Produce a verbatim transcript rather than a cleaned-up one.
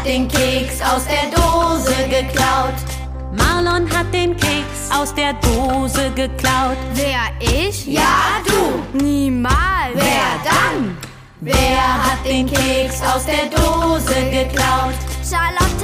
hat den Keks aus der Dose geklaut. Marlon hat den Keks aus der Dose geklaut. Wer, ich? Ja, du. Niemals. Wer dann? Wer hat den Keks aus der Dose geklaut? Charlotte